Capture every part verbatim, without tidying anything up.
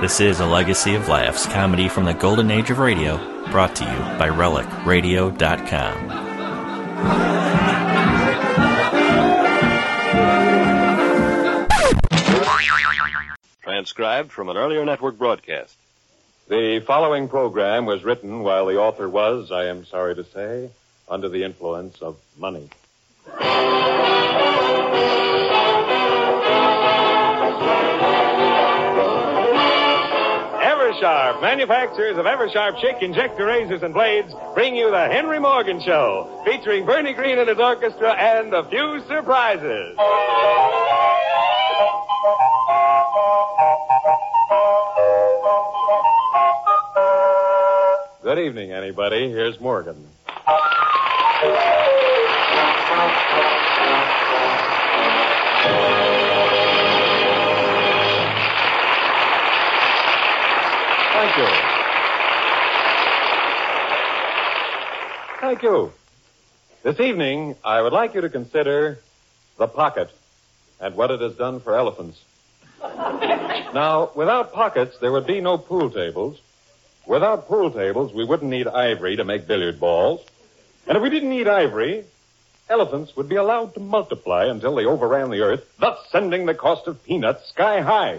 This is a legacy of laughs, comedy from the golden age of radio, brought to you by relic radio dot com. Transcribed from an earlier network broadcast. The following program was written while the author was, I am sorry to say, under the influence of money. Eversharp, manufacturers of Eversharp Chick Injector Razors and Blades, bring you the Henry Morgan Show, featuring Bernie Green and his orchestra and a few surprises. Good evening, anybody. Here's Morgan. Thank you. Thank you. This evening, I would like you to consider the pocket and what it has done for elephants. Now, without pockets, there would be no pool tables. Without pool tables, we wouldn't need ivory to make billiard balls. And if we didn't need ivory, elephants would be allowed to multiply until they overran the earth, thus sending the cost of peanuts sky high.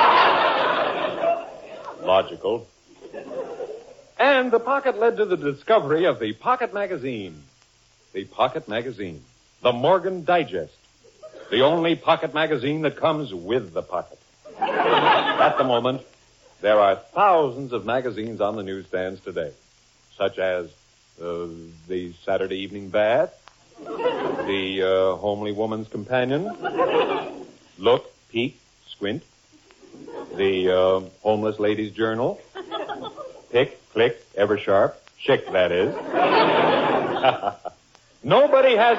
Logical. And the pocket led to the discovery of the Pocket Magazine. The Pocket Magazine. The Morgan Digest. The only pocket magazine that comes with the pocket. At the moment, there are thousands of magazines on the newsstands today, such as uh, the Saturday Evening Bath, the uh, Homely Woman's Companion, Look, Peek, Squint, the uh, Homeless Lady's Journal, Pick, Click, Eversharp, Chick, that is. Nobody has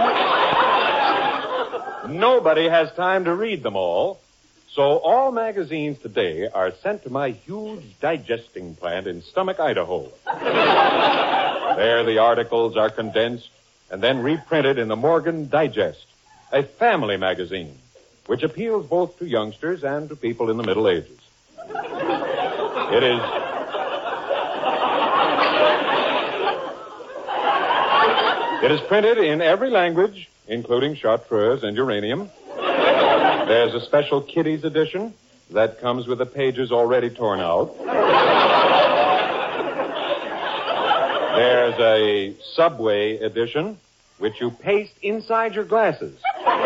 time. Nobody has time to read them all. So all magazines today are sent to my huge digesting plant in Stomach, Idaho. There the articles are condensed and then reprinted in the Morgan Digest, a family magazine, which appeals both to youngsters and to people in the Middle Ages. It is... It is printed in every language, including chartreuse and uranium. There's a special kiddies edition that comes with the pages already torn out. There's a Subway edition, which you paste inside your glasses.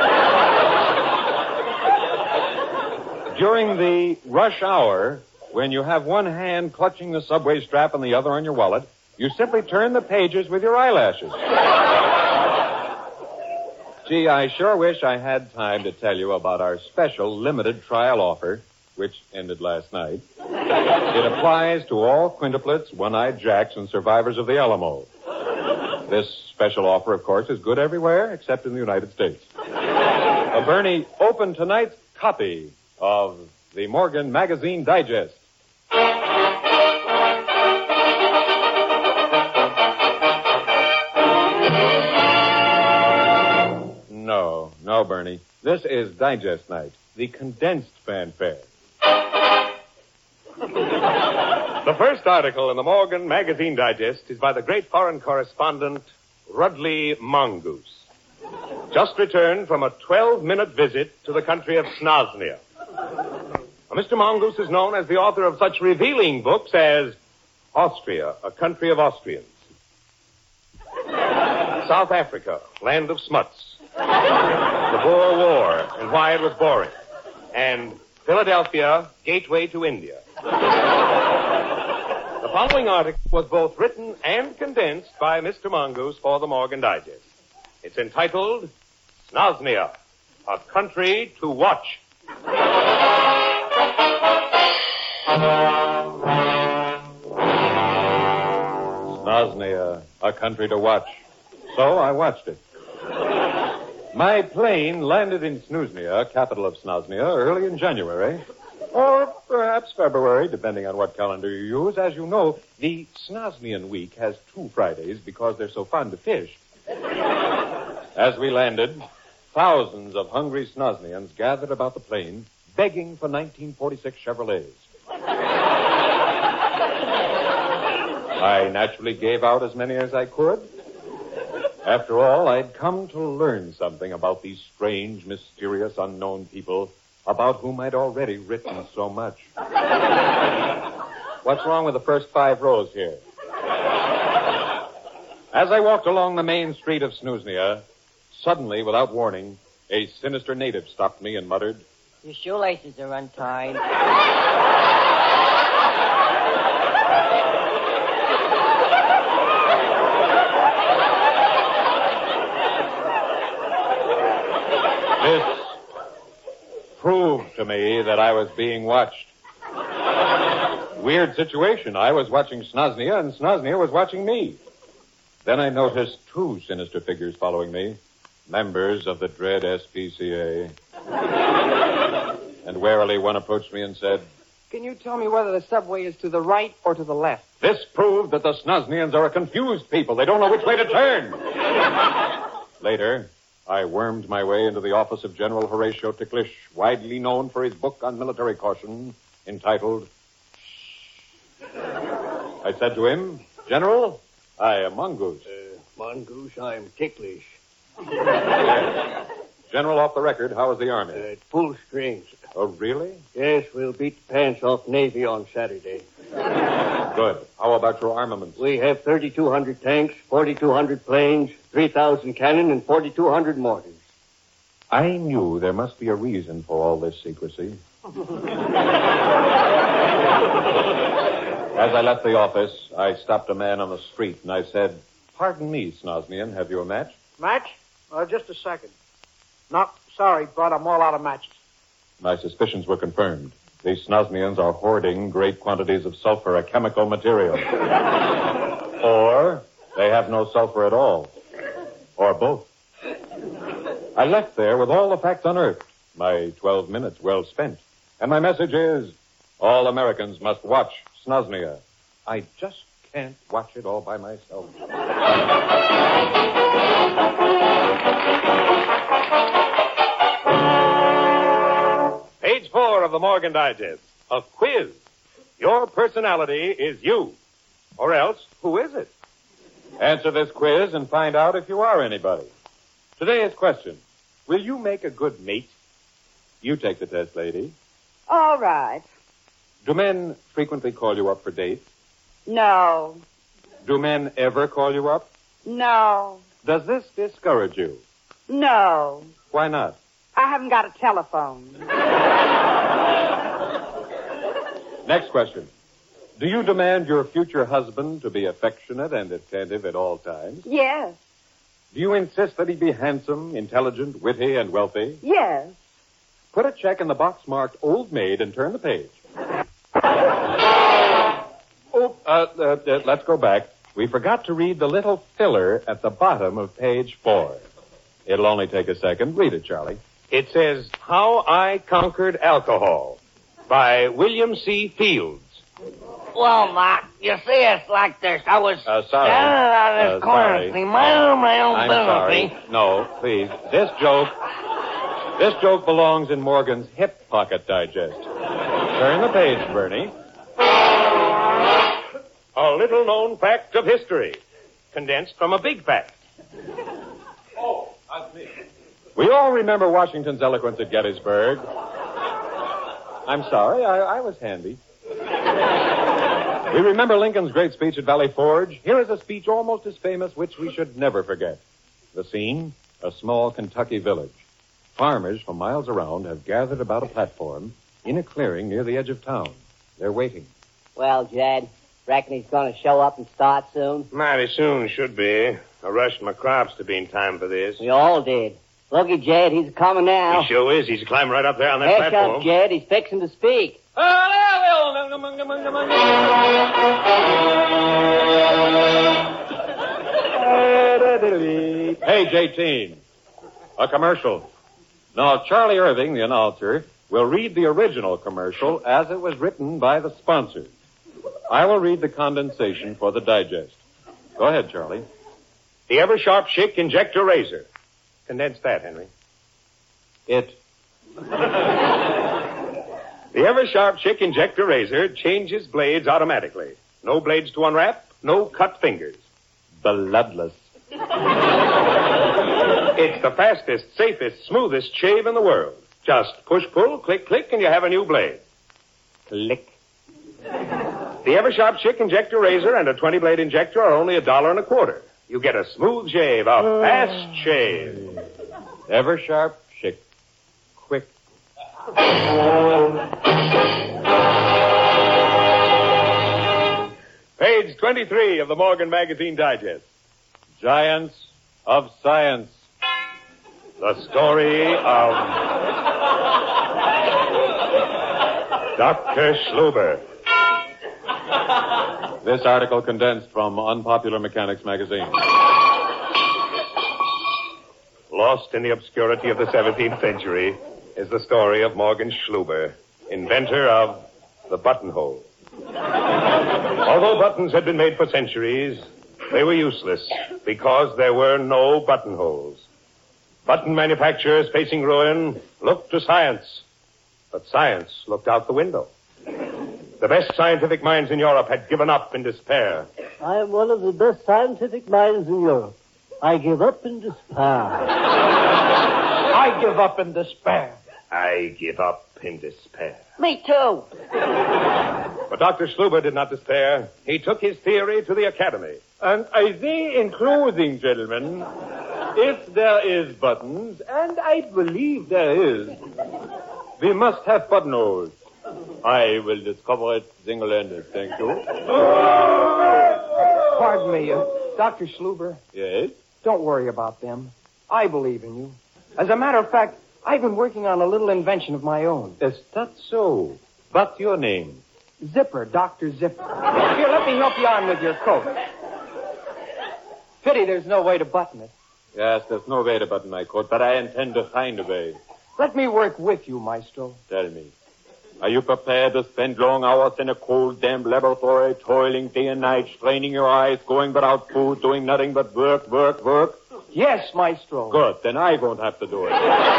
During the rush hour, when you have one hand clutching the Subway strap and the other on your wallet, you simply turn the pages with your eyelashes. Gee, I sure wish I had time to tell you about our special limited trial offer, which ended last night. It applies to all quintuplets, one-eyed jacks, and survivors of the Alamo. This special offer, of course, is good everywhere except in the United States. Uh, Bernie, open tonight's copy of the Morgan Magazine Digest. No, no, Bernie. This is Digest Night, the condensed fanfare. The first article in the Morgan Magazine Digest is by the great foreign correspondent, Rudley Mongoose. Just returned from a twelve-minute visit to the country of Snoznia. Mister Mongoose is known as the author of such revealing books as Austria, A Country of Austrians, South Africa, Land of Smuts, The Boer War and Why It Was Boring, and Philadelphia, Gateway to India. The following article was both written and condensed by Mister Mongoose for the Morgan Digest. It's entitled Snoznia, A Country to Watch. Snoznia, A Country to Watch. So I watched it. My plane landed in Snuznia, capital of Snoznia, early in January, or perhaps February, depending on what calendar you use. As you know, the Snoznian week has two Fridays because they're so fond of fish. As we landed, Thousands of hungry Snoznians gathered about the plane, begging for nineteen forty-six Chevrolets. I naturally gave out as many as I could. After all, I'd come to learn something about these strange, mysterious, unknown people about whom I'd already written so much. What's wrong with the first five rows here? As I walked along the main street of Snusnia, suddenly, without warning, a sinister native stopped me and muttered, "Your shoelaces are untied." This proved to me that I was being watched. Weird situation. I was watching Snusnia, and Snusnia was watching me. Then I noticed two sinister figures following me, members of the dread S P C A. And warily one approached me and said, "Can you tell me whether the subway is to the right or to the left?" This proved that the Snusnians are a confused people. They don't know which way to turn. Later, I wormed my way into the office of General Horatio Ticklish, widely known for his book on military caution, entitled Shh. I said to him, "General, I am Mongoose." Uh, Mongoose, I'm Ticklish. Yes. General, off the record, how is the Army? Uh, full strength. Oh, really? Yes, we'll beat the pants off Navy on Saturday. Good. How about your armaments? We have thirty-two hundred tanks, forty-two hundred planes, three thousand cannon, and forty-two hundred mortars. I knew there must be a reason for all this secrecy. As I left the office, I stopped a man on the street and I said, "Pardon me, Snusnian, have you a match?" Match? Uh, just a second. No, sorry, bud, I'm all out of matches. My suspicions were confirmed. These Snusnians are hoarding great quantities of sulfur, a chemical material. Or they have no sulfur at all. Or both. I left there with all the facts unearthed. My twelve minutes well spent. And my message is, all Americans must watch Snusnia. I just can't watch it all by myself. Page four of the Morgan Digest. A quiz. Your personality is you. Or else, who is it? Answer this quiz and find out if you are anybody. Today's question, will you make a good mate? You take the test, lady. All right. Do men frequently call you up for dates? No. Do men ever call you up? No. Does this discourage you? No. Why not? I haven't got a telephone. Next question. Do you demand your future husband to be affectionate and attentive at all times? Yes. Do you insist that he be handsome, intelligent, witty, and wealthy? Yes. Put a check in the box marked Old Maid and turn the page. Oh, uh, uh, uh, let's go back. We forgot to read the little filler at the bottom of page four. It'll only take a second. Read it, Charlie. It says, How I Conquered Alcohol by William C. Fields. Well, Mark, you see, it's like this. I was Uh, sorry. standing on this Uh, corner, sorry. see, my own, my own I'm business, sorry. see. No, please. This joke, this joke belongs in Morgan's Hip Pocket Digest. Turn the page, Bernie. A little known fact of history, condensed from a big fact. Oh, that's me. We all remember Washington's eloquence at Gettysburg. I'm sorry, I, I was handy. We remember Lincoln's great speech at Valley Forge. Here is a speech almost as famous, which we should never forget. The scene, a small Kentucky village. Farmers from miles around have gathered about a platform in a clearing near the edge of town. They're waiting. Well, Jed, reckon he's going to show up and start soon? Mighty soon, should be. I rushed my crops to be in time for this. We all did. Looky, Jed, he's coming now. He sure is. He's climbing right up there on that Hush platform. up, Jed. He's fixing to speak. Page eighteen. A commercial. Now, Charlie Irving, the announcer, will read the original commercial as it was written by the sponsor. I will read the condensation for the digest. Go ahead, Charlie. The Ever-Sharp Schick Injector Razor. Condense that, Henry. It. The Ever-Sharp Schick Injector Razor changes blades automatically. No blades to unwrap, no cut fingers. Bloodless. It's the fastest, safest, smoothest shave in the world. Just push, pull, click, click, and you have a new blade. Click. The Eversharp Chick Injector Razor and a twenty-blade injector are only a dollar and a quarter. You get a smooth shave, a fast shave. Eversharp Chick. Quick. Page twenty-three of the Morgan Magazine Digest. Giants of Science. The story of Doctor Schluber. This article condensed from Unpopular Mechanics magazine. Lost in the obscurity of the seventeenth century is the story of Morgan Schluber, inventor of the buttonhole. Although buttons had been made for centuries, they were useless because there were no buttonholes. Button manufacturers facing ruin looked to science, but science looked out the window. The best scientific minds in Europe had given up in despair. I am one of the best scientific minds in Europe. I give up in despair. I give up in despair. I give up in despair. Me too. But Doctor Schluber did not despair. He took his theory to the academy. And I say in closing, gentlemen, if there is buttons, and I believe there is, we must have buttonholes. I will discover it single-handed, thank you. Pardon me, uh, Doctor Schluber. Yes? Don't worry about them. I believe in you. As a matter of fact, I've been working on a little invention of my own. Is that so? What's your name? Zipper, Doctor Zipper. Here, let me help you on with your coat. Pity there's no way to button it. Yes, there's no way to button my coat, but I intend to find a way. Let me work with you, Maestro. Tell me, are you prepared to spend long hours in a cold, damp laboratory, toiling day and night, straining your eyes, going without food, doing nothing but work, work, work? Yes, Maestro. Good, then I won't have to do it.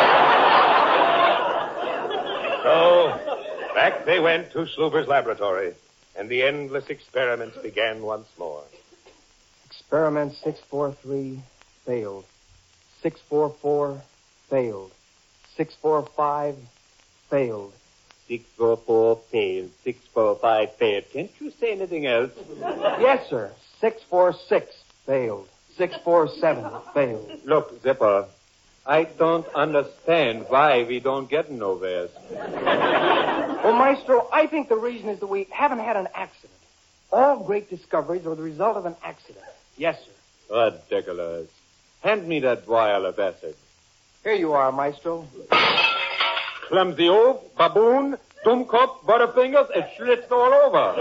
So, back they went to Schluber's laboratory, and the endless experiments began once more. Experiment six four three failed. six four four failed. six four five failed. Six four four failed. Six four five failed. Can't you say anything else? Yes, sir. six four six failed. six four seven failed. Look, Zipper, I don't understand why we don't get nowhere. Well, Maestro, I think the reason is that we haven't had an accident. All great discoveries are the result of an accident. Yes, sir. Ridiculous. Hand me that vial of acid. Here you are, Maestro. Clumsy oaf, baboon, dummkopf, butterfingers, it schlitzed all over.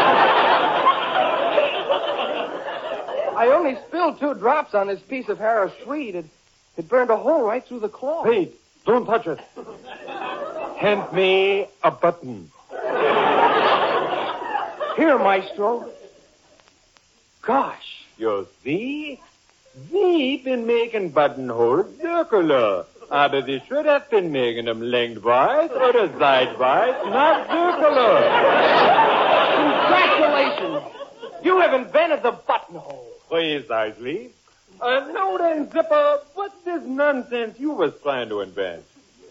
I only spilled two drops on this piece of Harris Sweet. It, it burned a hole right through the cloth. Wait, don't touch it. Hand me a button. Here, Maestro. Gosh. You see? We've been making buttonholes circular. Aber we should have been making them lengthwise or sidewise, not circular. Congratulations. You have invented the buttonhole. Precisely. Uh, now then, Zipper, what's this nonsense you was trying to invent?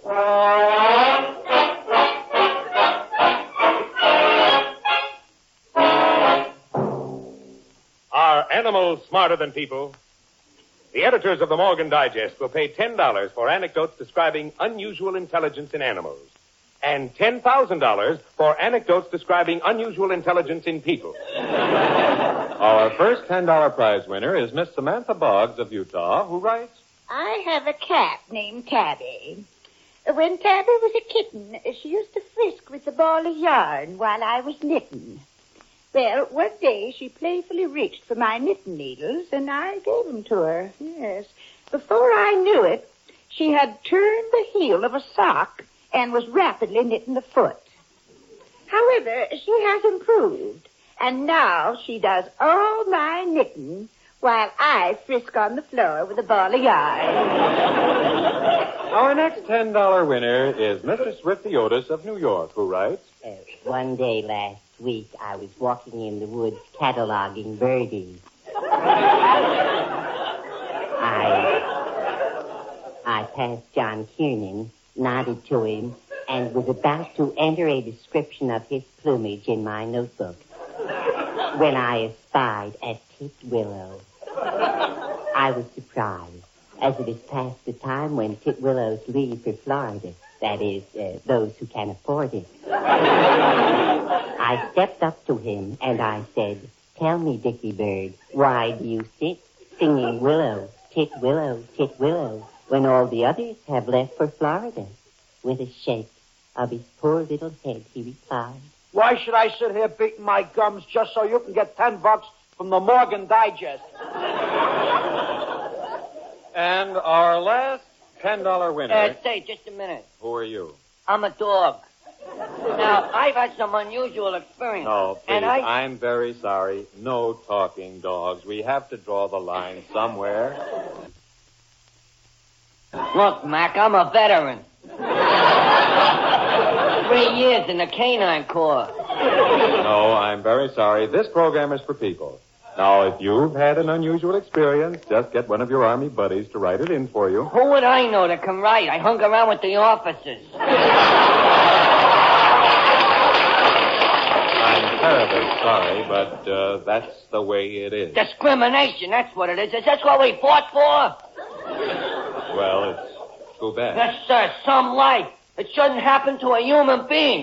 Are animals smarter than people? The editors of the Morgan Digest will pay ten dollars for anecdotes describing unusual intelligence in animals, and ten thousand dollars for anecdotes describing unusual intelligence in people. Our first ten dollar prize winner is Miss Samantha Boggs of Utah, who writes, I have a cat named Tabby. When Tabby was a kitten, she used to frisk with a ball of yarn while I was knitting. Well, one day she playfully reached for my knitting needles, and I gave them to her. Yes. Before I knew it, she had turned the heel of a sock and was rapidly knitting the foot. However, she has improved, and now she does all my knitting while I frisk on the floor with a ball of yarn. Our next ten dollar winner is Mister Swifty Otis of New York, who writes, Uh, one day last week I was walking in the woods cataloging birdies. I, I passed John Kiernan, nodded to him, and was about to enter a description of his plumage in my notebook when I espied a titwillow. I was surprised, as it is past the time when titwillows leave for Florida. That is, uh, those who can afford it. I stepped up to him and I said, "Tell me, Dickie Bird, why do you sit singing willow, titwillow, titwillow, when all the others have left for Florida?" With a shake of his poor little head, he replied, "Why should I sit here beating my gums just so you can get ten bucks from the Morgan Digest?" And our last ten dollar winner. Uh, say, just a minute. Who are you? I'm a dog. Now, I've had some unusual experience. No, please, and I... I'm very sorry. No talking dogs. We have to draw the line somewhere. Look, Mac, I'm a veteran. Three years in the canine corps. No, I'm very sorry. This program is for people. Now, if you've had an unusual experience, just get one of your Army buddies to write it in for you. Who would I know that can write? I hung around with the officers. I'm terribly sorry, but uh, that's the way it is. Discrimination, that's what it is. Is that what we fought for? Well, it's too bad. Yes, sir, some life. It shouldn't happen to a human being.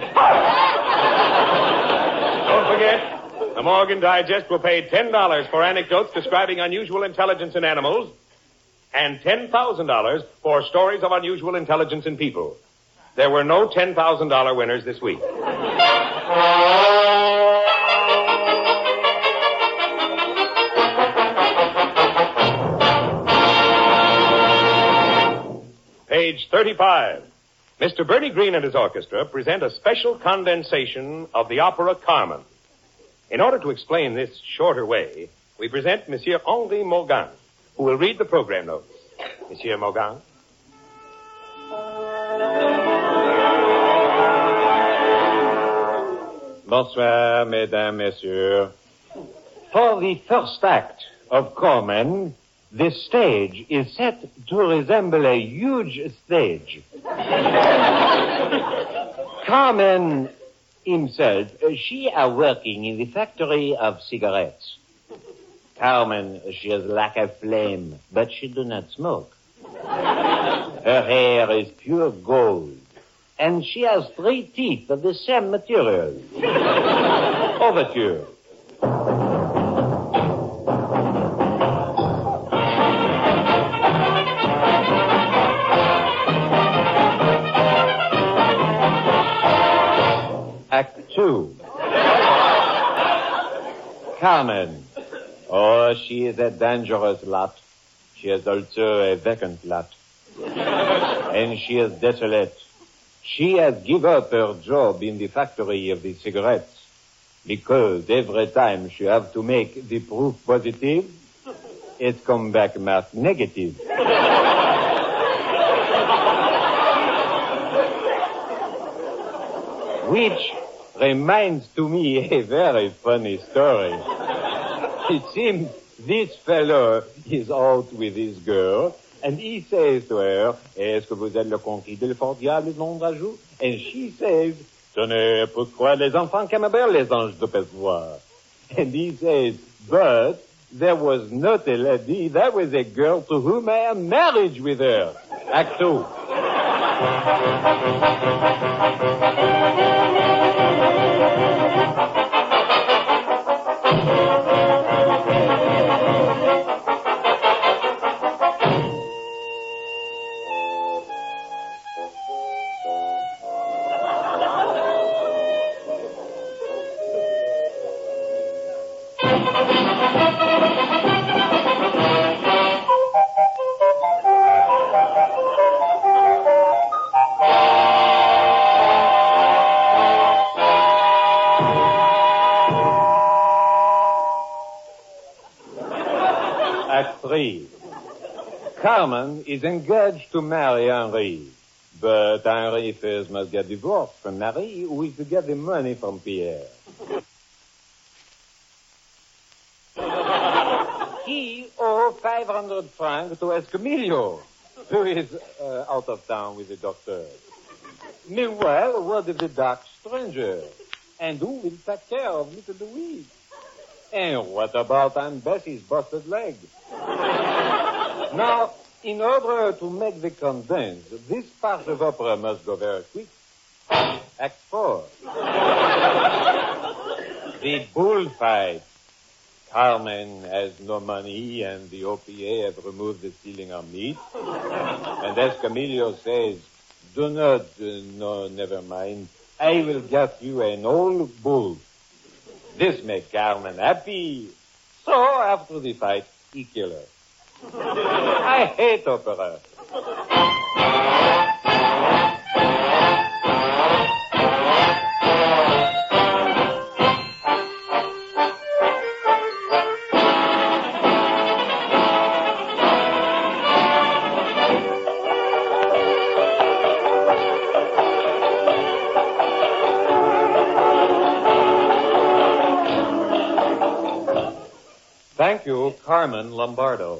Don't forget, the Morgan Digest will pay ten dollars for anecdotes describing unusual intelligence in animals and ten thousand dollars for stories of unusual intelligence in people. There were no ten thousand dollars winners this week. Page thirty-five. Mister Bertie Green and his orchestra present a special condensation of the opera Carmen. In order to explain this shorter way, we present Monsieur Henri Morgan, who will read the program notes. Monsieur Morgan. Bonsoir, mesdames, messieurs. For the first act of Carmen, the stage is set to resemble a huge stage. Carmen himself, she are working in the factory of cigarettes. Carmen, she is like a flame, but she do not smoke. Her hair is pure gold, and she has three teeth of the same material. Overture. Act two. Carmen. Oh, she is a dangerous lot. She is also a vacant lot. And she is desolate. She has given up her job in the factory of the cigarettes because every time she have to make the proof positive, it come back marked negative. Which reminds to me a very funny story. It seems this fellow is out with his girl, and he says to her, "Est-ce que vous êtes le conquis de le fort diable de mon rajout?" And she says, "Tenez, pourquoi les enfants camembert les anges de pessoir?" And he says, "But there was not a lady, that was a girl to whom I am married with her." Act two. Act three. Carmen is engaged to marry Henri, but Henri first must get divorced from Marie, who is to get the money from Pierre. he owe five hundred francs to Escamillo, who is uh, out of town with the doctor. Meanwhile, what of the dark stranger? And who will take care of little Louise? And what about Aunt Bessie's busted leg? Now, in order to make the condense, this part of opera must go very quick. Act four. The bullfight. Carmen has no money, and the O P A have removed the stealing of meat. And Escamillo says, do not, uh, no, never mind. I will get you an old bull. This makes Carmen happy. So, after the fight, he kill her. I hate opera. Thank you, Carmen Lombardo.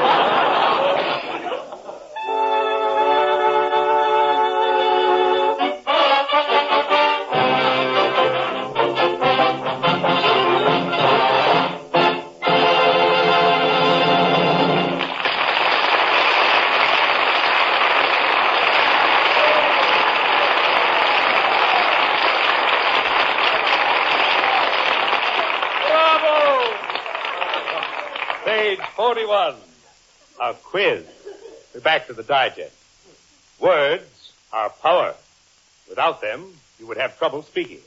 forty-one. A quiz. We're back to the digest. Words are power. Without them, you would have trouble speaking.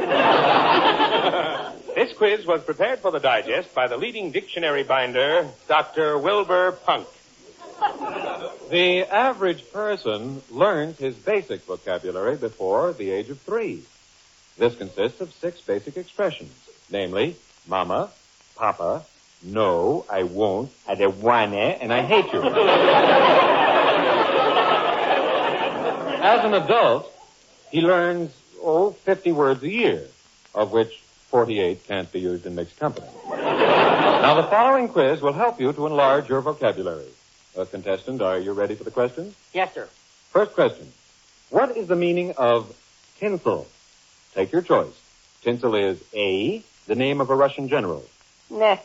This quiz was prepared for the digest by the leading dictionary binder, Doctor Wilbur Punk. The average person learns his basic vocabulary before the age of three. This consists of six basic expressions, namely, mama, papa, no, I won't, I don't wanna, and I hate you. As an adult, he learns, oh, fifty words a year, of which forty-eight can't be used in mixed company. Now, the following quiz will help you to enlarge your vocabulary. Uh, contestant, are you ready for the questions? Yes, sir. First question. What is the meaning of tinsel? Take your choice. Tinsel is A, the name of a Russian general. Nah.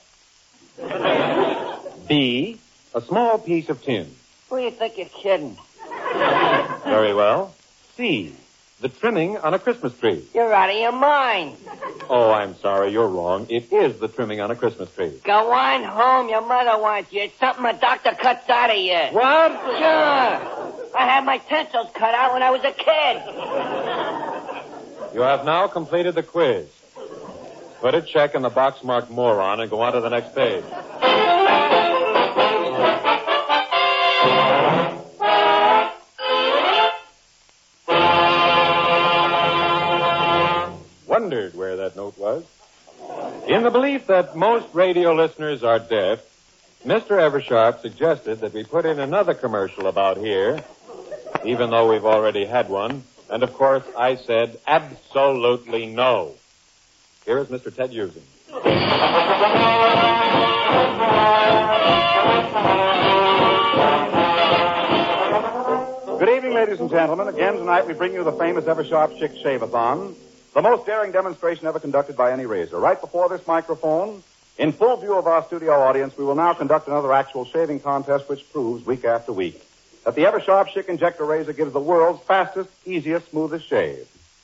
B, a small piece of tin. Who do you think you're kidding? Very well. C, the trimming on a Christmas tree. You're out of your mind. Oh, I'm sorry, you're wrong. It is the trimming on a Christmas tree. Go on home. Your mother wants you. It's something a doctor cuts out of you. What? Sure. I had my tonsils cut out when I was a kid. You have now completed the quiz. Put a check in the box marked moron and go on to the next page. Wondered where that note was? In the belief that most radio listeners are deaf, Mister Eversharp suggested that we put in another commercial about here, even though we've already had one. And, of course, I said absolutely no. Here is Mister Ted Using. Good evening, ladies and gentlemen. Again tonight we bring you the famous Eversharp Chick Shave-a-thon, the most daring demonstration ever conducted by any razor. Right before this microphone, in full view of our studio audience, we will now conduct another actual shaving contest which proves week after week that the Eversharp Chick Injector Razor gives the world's fastest, easiest, smoothest shave.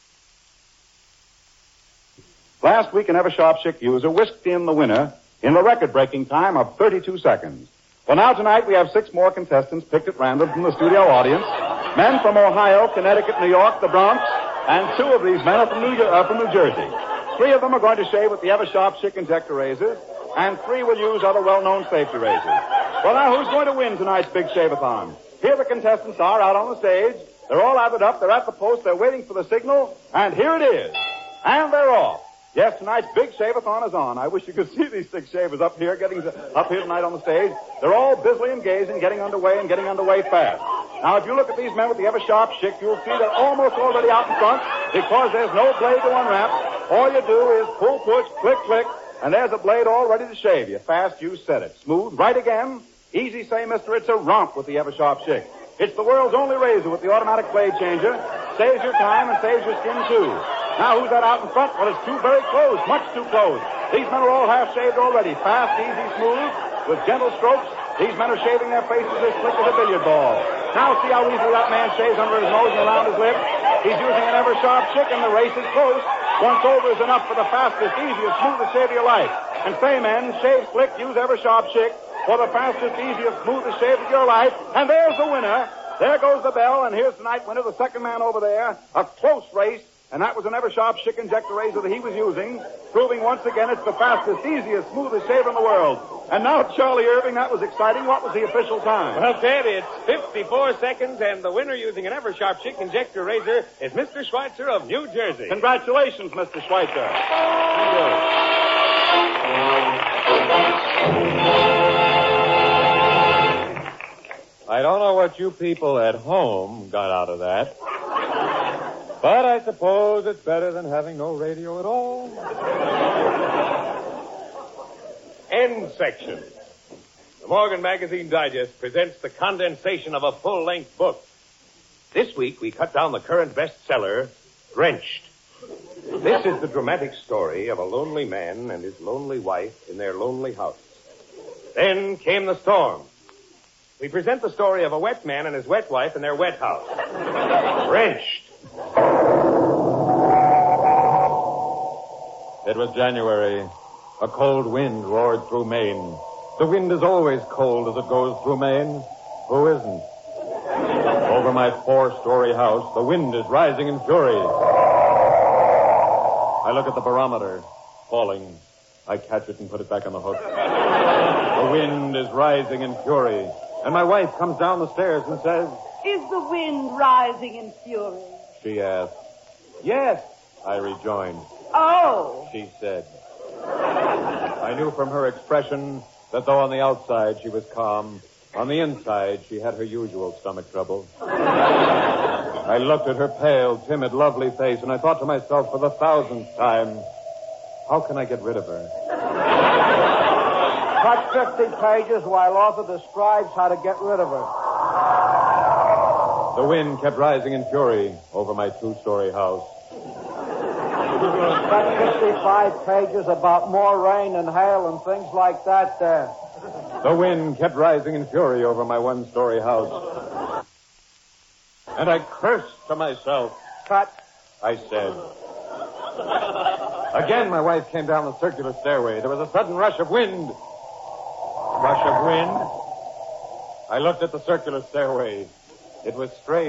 Last week, an Eversharp Chick user whisked in the winner in the record-breaking time of thirty-two seconds. Well, now tonight we have six more contestants picked at random from the studio audience. Men from Ohio, Connecticut, New York, the Bronx, and two of these men are from New, uh, from New Jersey. Three of them are going to shave with the Eversharp Chick Injector Razors, and three will use other well-known safety razors. Well, now, who's going to win tonight's big shave-a-thon? Here the contestants are out on the stage. They're all lathered up. They're at the post. They're waiting for the signal. And here it is. And they're off. Yes, tonight's big shave-a-thon is on. I wish you could see these six shavers up here, getting to, up here tonight on the stage. They're all busily engaged in getting underway and getting underway fast. Now, if you look at these men with the Eversharp Chick, you'll see they're almost already out in front because there's no blade to unwrap. All you do is pull, push, click, click, And there's a blade all ready to shave you. Fast, you said it. Smooth, right again. Easy, say, mister, it's a romp with the Eversharp Schick. It's the world's only razor with the automatic blade changer. Saves your time and saves your skin, too. Now, who's that out in front? Well, it's too very close, much too close. These men are all half-shaved already. Fast, easy, smooth, with gentle strokes. These men are shaving their faces as slick as a billiard ball. Now, see how easily that man shaves under his nose and around his lips? He's using an Eversharp Schick, and the race is close. Once over is enough for the fastest, easiest, smoothest shave of your life. And say, men, shave slick, use Eversharp Schick for the fastest, easiest, smoothest shave of your life. And there's the winner. There goes the bell, and here's tonight's winner, the second man over there. A close race, and that was an Eversharp Schick injector razor that he was using, proving once again it's the fastest, easiest, smoothest shave in the world. And now, Charlie Irving, that was exciting. What was the official time? Well, Ted, it's fifty-four seconds, and the winner using an Eversharp Schick injector razor is Mister Schweitzer of New Jersey. Congratulations, Mister Schweitzer. Thank you. I don't know what you people at home got out of that, but I suppose it's better than having no radio at all. End section. The Morgan Magazine Digest presents the condensation of a full-length book. This week, we cut down the current bestseller, Drenched. This is the dramatic story of a lonely man and his lonely wife in their lonely house. Then came the storm. We present the story of a wet man and his wet wife in their wet house. Drenched. It was January. A cold wind roared through Maine. The wind is always cold as it goes through Maine. Who isn't? Over my four-story house, the wind is rising in fury. I look at the barometer. Falling. I catch it and put it back on the hook. The wind is rising in fury. And my wife comes down the stairs and says, "Is the wind rising in fury?" She asked. "Yes," I rejoined. "Oh," she said. I knew from her expression that though on the outside she was calm, on the inside she had her usual stomach trouble. I looked at her pale, timid, lovely face, and I thought to myself for the thousandth time, how can I get rid of her? Cut fifty pages while author describes how to get rid of her. The wind kept rising in fury over my two-story house. Cut fifty-five pages about more rain and hail and things like that there. The wind kept rising in fury over my one-story house. And I cursed to myself. Cut, I said. Again, my wife came down the circular stairway. There was a sudden rush of wind. Rush of wind. I looked at the circular stairway. It was straight.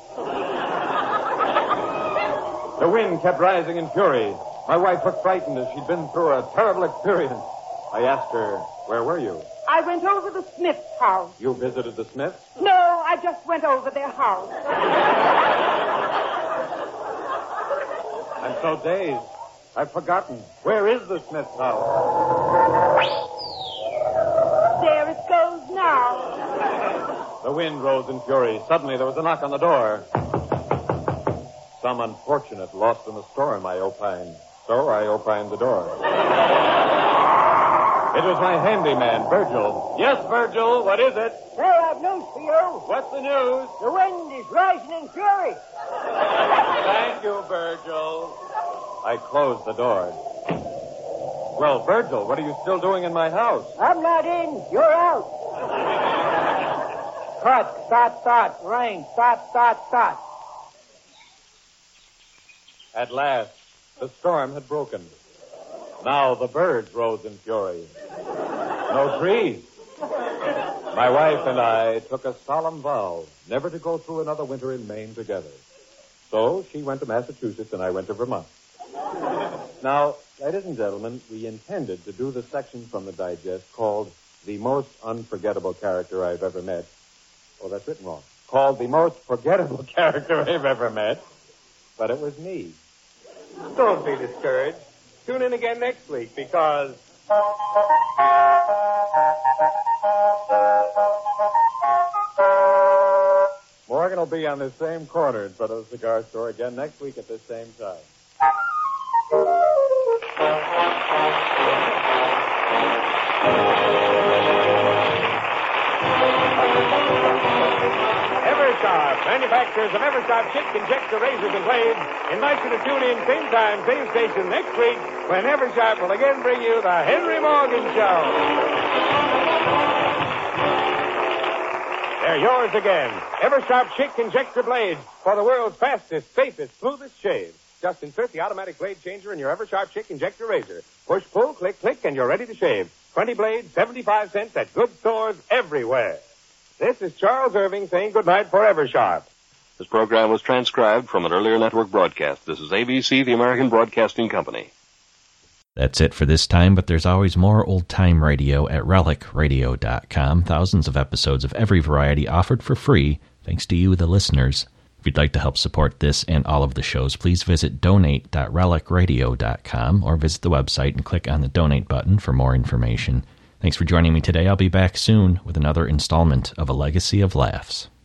The wind kept rising in fury. My wife looked frightened as she'd been through a terrible experience. I asked her, where were you? "I went over the Smith's house." You visited the Smiths? "No, I just went over their house." I'm so dazed. I've forgotten. Where is the Smith's house? There it goes now. The wind rose in fury. Suddenly there was a knock on the door. Some unfortunate lost in the storm, I opined. So I opined the door. It was my handyman, Virgil. Yes, Virgil, what is it? Sir, I've news for you. What's the news? The wind is rising in fury. Thank you, Virgil. I closed the door. Well, Virgil, what are you still doing in my house? I'm not in. You're out. Cut. Start, start. Rain. Start, start, start. At last, the storm had broken. Now the birds rose in fury. No trees. My wife and I took a solemn vow never to go through another winter in Maine together. So she went to Massachusetts and I went to Vermont. Now, ladies and gentlemen, we intended to do the section from the digest called The Most Unforgettable Character I've Ever Met. Oh, that's written wrong. Called The Most Forgettable Character I've Ever Met. But it was me. Don't be discouraged. Tune in again next week because... Morgan will be on this same corner in front of the cigar store again next week at this same time. manufacturers of Eversharp Chick Injector razors and blades, invite you to tune in same time, same station next week when Eversharp will again bring you the Henry Morgan Show. They're yours again. Eversharp Chick Injector blades for the world's fastest, safest, smoothest shave. Just insert the automatic blade changer in your Eversharp Chick Injector razor. Push, pull, click, click, and you're ready to shave. twenty blades, seventy-five cents at good stores everywhere. This is Charles Irving saying goodnight for Eversharp. This program was transcribed from an earlier network broadcast. This is A B C, the American Broadcasting Company. That's it for this time, but there's always more old-time radio at relic radio dot com. Thousands of episodes of every variety offered for free, thanks to you, the listeners. If you'd like to help support this and all of the shows, please visit donate dot relic radio dot com or visit the website and click on the donate button for more information. Thanks for joining me today. I'll be back soon with another installment of A Legacy of Laughs.